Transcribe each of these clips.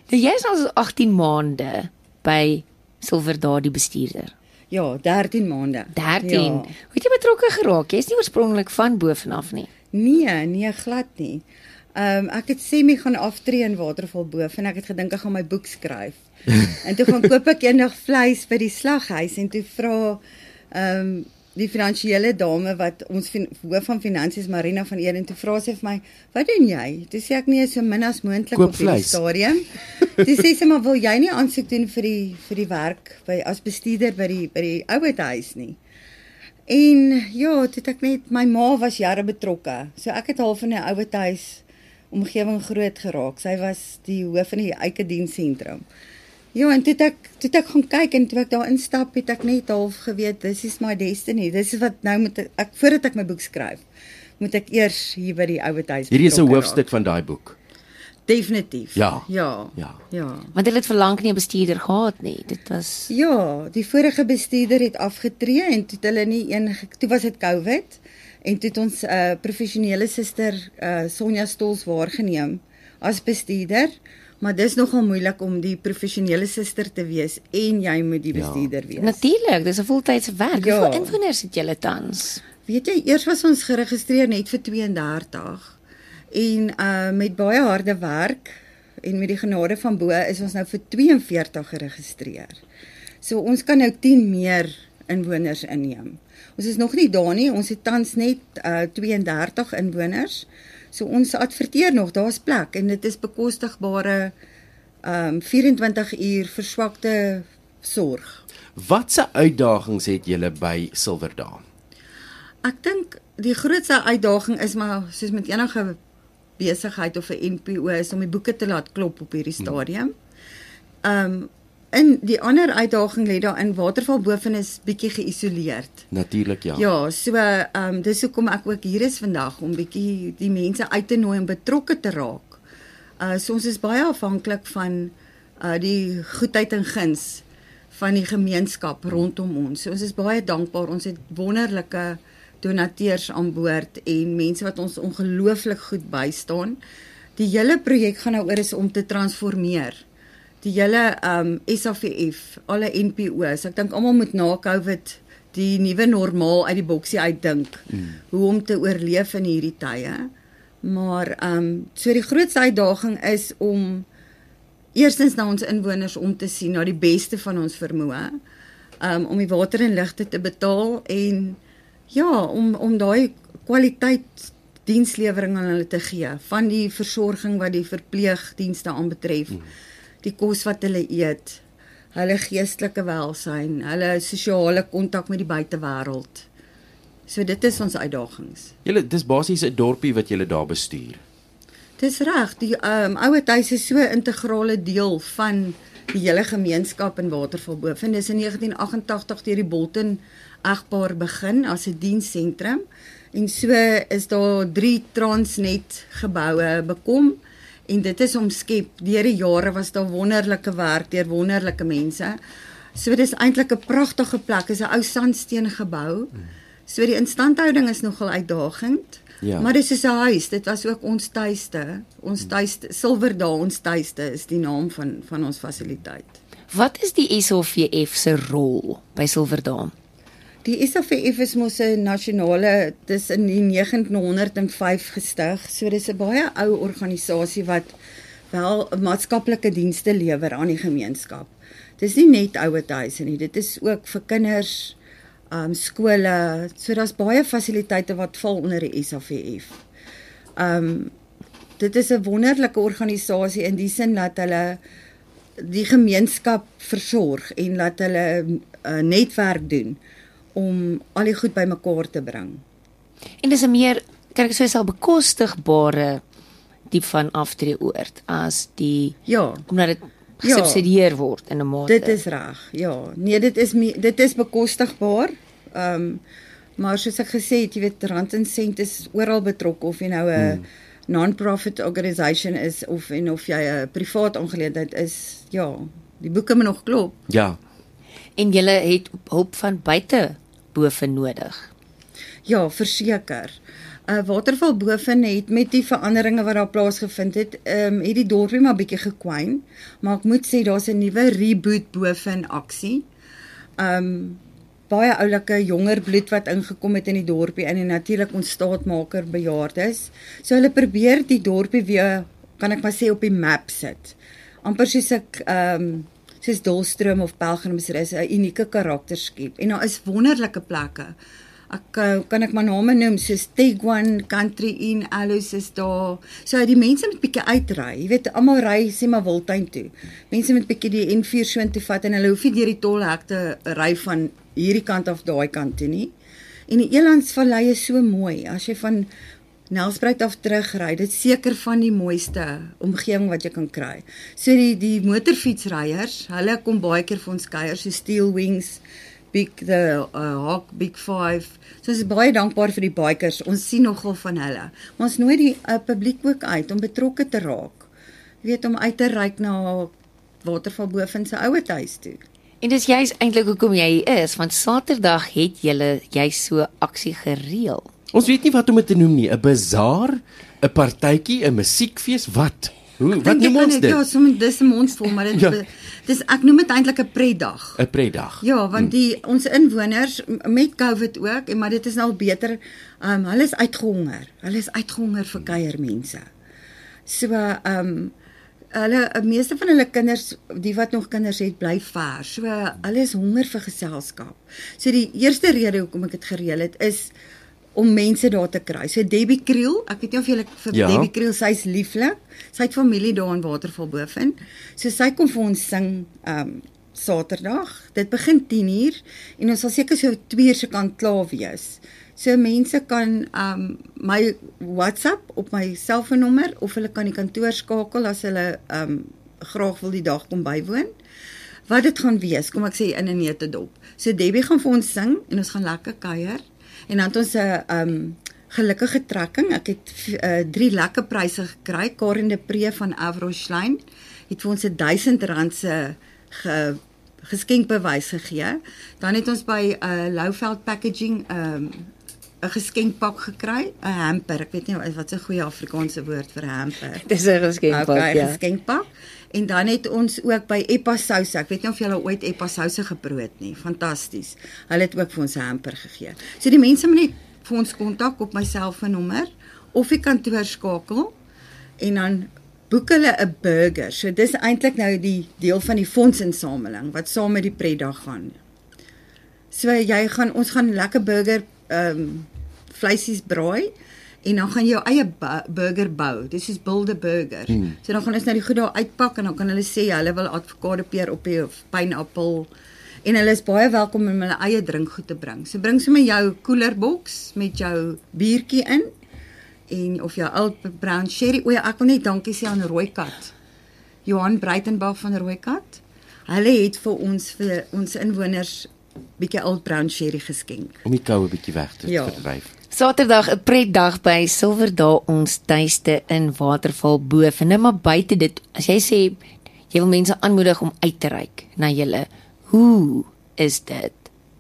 Nou, jy is al 18 maande by Silverdaal die bestuurder. Ja, 13 maande. 13. Ja. Hoe het jy betrokke geraak? Jy is nie oorspronklik van bovenaf nie. Nee, glad nie. Ek het semi gaan aftree in Waterval Boof en ek het gedink ek gaan my boek skryf. En toe gaan koop ek eendag vleis by die slaghuis en toe vra die finansiële dame wat ons hoof van finansies Marina van Eden, toe vra sy vir my, wat doen jy? Toe sê ek nee, so min as moontlik Koop op die vleis. stadium. Toe sê sy, maar wil jy nie aansoek doen vir die werk as bestuurder by die ouerhuis nie? En ja, toe het ek net, my ma was jare betrokke, so ek het half in 'n ouerhuis omgewing groot geraak. Sy was die hoof van die Eike Dienssentrum. Ja, en toe het ek gaan kyk en toe ek daar instap, het ek net half geweet, this is my destiny. Dis is wat nou moet ek voordat ek my boek skryf, moet ek eers hier by die ouerhuis. Hierdie is 'n hoofstuk van daai boek. Definitief. Ja. Ja. Ja. Ja. Want hulle het vir lank nie 'n bestuurder gehad nie. Dit was Ja, die vorige bestuurder het afgetree en toe het hulle nie toe was dit COVID en toe het ons professionele suster Sonja Stols waargeneem as bestuurder, maar dis nogal moeilik om die professionele suster te wees en jy moet die bestuurder wees. natuurlik, dis 'n voltydse werk. Ja. Hoeveel inwoners het julle tans? Weet jy, eers was ons geregistreer net vir 32 en met baie harde werk en met die genade van bo is ons nou vir 42 geregistreer. So ons kan nou 10 meer inwoners inneem. Ons is nog nie daar nie, ons het tans net 32 inwoners. So ons adverteer nog, daar's plek en dit is bekostigbare 24 uur verswakte sorg. Watse uitdagings het julle by Silverdaal? Ek dink die grootste uitdaging is maar soos met enige besigheid of 'n NPO is om die boeke te laat klop op hierdie stadium. En die ander uitdaging lê daar in Waterval Boven is bietjie geïsoleerd. Natuurlik ja. Ja, so dis hoekom ek ook hier is vandag om bietjie die mense uit te nooi om betrokke te raak. So ons is baie afhanklik van die goedheid en guns van die gemeenskap rondom ons. So ons is baie dankbaar. Ons het wonderlike donateurs aan boord en mense wat ons ongelooflik goed bystaan. Die hele projek gaan nou oor is om te transformeer. Die hele SAVF, alle NPO's, ek dink almal moet na COVID die nuwe normaal uit die boksie uitdink, hoe om te oorleef in hierdie tye. Maar so die grootste uitdaging is om eerstens na ons inwoners om te sien, na die beste van ons vermoë, om die water en ligte te betaal en ja, om daai kwaliteit dienslewering aan hulle te gee, van die versorging wat die verpleegdienste aanbetref, die kos wat hulle eet, hulle geestelike welsyn, hulle sosiale kontak met die buitewêreld. So dit is ons uitdagings. Dis basies 'n dorpie wat julle daar bestuur. Dis reg, die ouerhuis is so 'n integrale deel van die hele gemeenskap in Waterval Boven. Dis in 1988 deur die Bolton egpaar begin as 'n dienssentrum en so is daar 3 Transnet geboue bekom en dit is omskep. Deur die jare was daar wonderlike werk deur wonderlike mense. So dit is eintlik 'n pragtige plek, is 'n ou sandsteen gebou. So die instandhouding is nogal uitdagend. Ja. Maar dis is 'n huis, dit was ook ons tuiste. Ons tuiste, Silverdaal, ons tuiste is die naam van ons fasiliteit. Wat is die SAVF se rol by Silverdaal? Die SAVF is mos 'n nasionale, dis in die 1905 gestig. So dis 'n baie ou organisasie wat wel maatskaplike dienste lewer aan die gemeenskap. Dis nie net ouerhuise nie, dit is ook vir kinders, skole, so daar's baie fasiliteite wat val onder die SAVF. Dit is 'n wonderlike organisasie in die sin dat hulle die gemeenskap versorg en dat hulle netwerk doen om al die goed bymekaar te bring. En dis 'n meer, kan ek sê, bekostigbare diep van aftreeoord as die Ja. omdat dit gesubsidieer word in 'n mate. Dit is reg. Ja, nee, dit is bekostigbaar. Maar soos ek gesê het, jy weet, rand en sent is oral betrokke of jy nou 'n non-profit organisation is of jy 'n privaat aangeleentheid is. Ja, die boeke moet nog klop. Ja. En julle het hulp van buite boven nodig. Ja, verseker. Waterval Boven het met die veranderinge wat daar plaasgevind het die dorpie maar bietjie gekwyn, maar ek moet sê daar's 'n nuwe reboot Boven aksie. Baie oulike jonger bloed wat ingekom het in die dorpie en natuurlik ons staatmaker bejaardes. So hulle probeer die dorpie weer, kan ek maar sê, op die map sit. Amper soos ek soos Dolstroom of Pelgrimsrus 'n unieke karakter skep. En daar is wonderlike plekke. Kan ek maar name noem, soos Teguan, Country Inn, Allos is daar. So die mense moet bietjie uitry. Jy weet, almal ry sê maar Wildtuin toe. Mense moet bietjie die N4 so intoe vat en hulle hoef nie deur die tolhek te ry van hierdie kant af daai kant toe nie. En die Elandsvallei is so mooi. As jy van Nelspruit af terugry, dit is seker van die mooiste omgewing wat jy kan kry. So die motorfietsryers, hulle kom baie keer vir ons kuier, so Steel Wings, the Hawk, Big 5. So ons is baie dankbaar vir die bikers. Ons sien nogal van hulle. Maar ons nooi die publiek ook uit om betrokke te raak. Jy weet, om uit te reik na Waterval Boven se ouer huis toe. En dis juist eintlik hoekom jy hier is, want Saterdag het jy so aksie gereël. Ons weet nie wat om dit te noem nie, 'n bazaar, 'n partytjie, 'n musiekfees, wat? Wat noem ons dit? Ja, dis 'n mondsvol, maar dis ek noem dit eintlik 'n pretdag. 'n Pretdag. Ja, want ons inwoners met COVID ook, maar dit is nou al beter, hulle is uitgehonger. Hulle is uitgehonger vir kuiermense. So meeste van hulle kinders, die wat nog kinders het, bly ver. So hulle is honger vir geselskap. So die eerste rede hoekom ek dit gereël het is om mense daar te kry. So Debbie Kriel, ek weet nie of julle vir Debbie Kriel, sy is lieflik. Sy het familie daar in Waterval Boven. So sy kom vir ons sing Saterdag. Dit begin 10:00 en ons sal seker so 2:00 se kant klaar wees. So mense kan my WhatsApp op my selfoonnommer of hulle kan die kantoor skakel as hulle graag wil die dag kom bywoon. Wat dit gaan wees, kom ek sê in 'n neutedop. So Debbie gaan vir ons sing en ons gaan lekker kuier. En dan het ons 'n gelukkige trekking. Ek het 3 lekker pryse gekry. Karen de Pre van Avroschlein het vir ons 1000 rand se geskenkbewys gegee. Dan het ons by Louveld Packaging 'n geskenkpak gekry, 'n hamper. Ek weet nie wat 'n goeie Afrikaanse woord vir hamper. Dis 'n geskenkpak, ja. Geskenkpak. En dan het ons ook by Eppa Souse. Ek weet nie of julle ooit Eppa Souse geproe het nie. Fantasties. Hulle het ook vir ons 'n hamper gegee. So die mense moet net vir ons kontak op my selfoonnommer of die kantoor skakel en dan boek hulle 'n burger. So dis eintlik nou die deel van die fondsinsameling wat saam met die pretdag gaan. So ons gaan lekker burger vleisies braai en dan gaan jy jou eie burger bou. Dis soos Bilderburger. So dan gaan ons nou die goed daar uitpak en dan kan hulle sê hulle wil avokadopeer op die pineappel en hulle is baie welkom om hulle eie drinkgoed te bring. So bring sommer jou koelerboks met jou biertjie in en of jou oud brown sherry. O ja, ek wil net dankie sê aan Rooikat. Johan Breitenbach van Rooikat. Hulle het vir ons inwoners bietjie oud brown sherry geskenk. Om die koue bietjie weg te verdryf. Saterdag 'n pretdag by Silverdaal ons tuiste in Waterval Boven. Nou maar buite dit, as jy sê jy wil mense aanmoedig om uit te reik na julle, hoe is dit?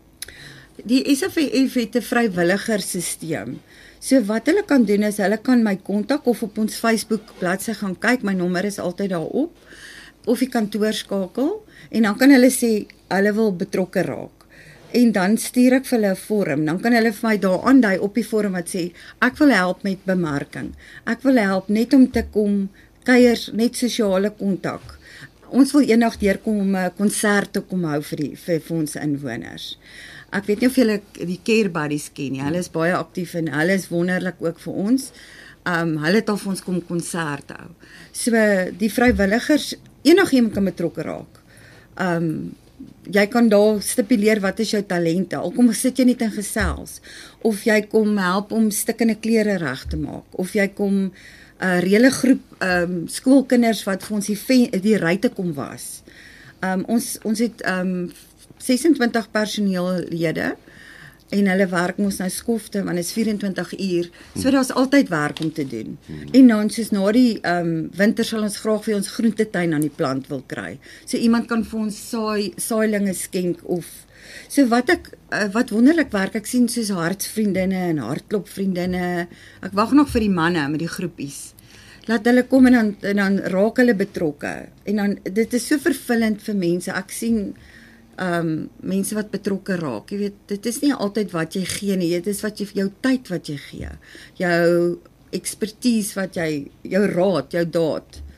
Die SAFF het 'n vrywilligersisteem. So wat hulle kan doen is hulle kan my kontak of op ons Facebook bladsy gaan kyk, my nommer is altyd daarop, of die kantoor skakel en dan kan hulle sê hulle wil betrokke raak. En dan stuur ek vir hulle 'n vorm, dan kan hulle vir my daar aandui op die vorm wat sê, ek wil help met bemarking, ek wil help net om te kom kuier, net sosiale kontak. Ons wil eendag deurkom om 'n konsert te kom hou vir ons inwoners. Ek weet nie of julle die Care Buddies ken nie, hulle is baie aktief en hulle is wonderlik ook vir ons. Hulle het al vir ons kom konserte hou. So die vrywilligers, enigiemand kan betrokke raak. Jy kan daar stipuleer wat is jou talente, al kom sit jy net in gesels, of jy kom help om stikkende klere reg te maak, of jy kom 'n reële groep skoolkinders wat vir ons die ruitte kom was. Ons het 26 personeellede en hulle werk mos nou skofte want dit is 24 uur. So daar's altyd werk om te doen. En dan soos na die winter sal ons graag vir ons groentetuin aan die plant wil kry. So iemand kan vir ons saailinge skenk of so wat wonderlik werk. Ek sien soos hartsvriendinne en hartklopvriendinne. Ek wag nog vir die manne met die groepies. Laat hulle kom en dan raak hulle betrokke. En dan dit is so vervullend vir mense. Ek sien mense wat betrokke raak. Jy weet, dit is nie altyd wat jy gee nie, dit is jou tyd wat jy gee. Jou expertise wat jou raad, jou daad.